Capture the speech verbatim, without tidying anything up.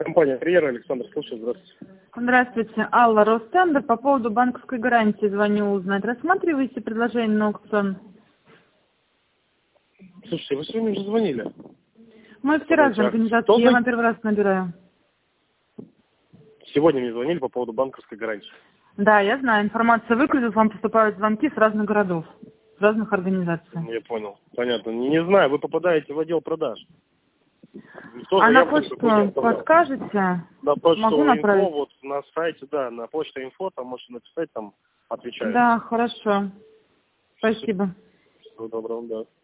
Компания «Карьера», Александр, слушаю, здравствуйте. Здравствуйте, Алла, Ростендер. По поводу банковской гарантии звоню узнать. Рассматриваете предложение на аукцион? Слушайте, вы сегодня уже звонили? Мы все разные организации, Кто я вы? вам первый раз набираю. Сегодня мне звонили по поводу банковской гарантии. Да, я знаю, информация выключилась, вам поступают звонки с разных городов, с разных организаций. Я понял, понятно. Не, не знаю, вы попадаете в отдел продаж. Никто А на заявку никакую не почту оставлял. подскажете? На почту Могу направить? инфо, вот на сайте, да, на почту инфо, там можете написать, там отвечают. Да, хорошо. Спасибо. Всего доброго, да.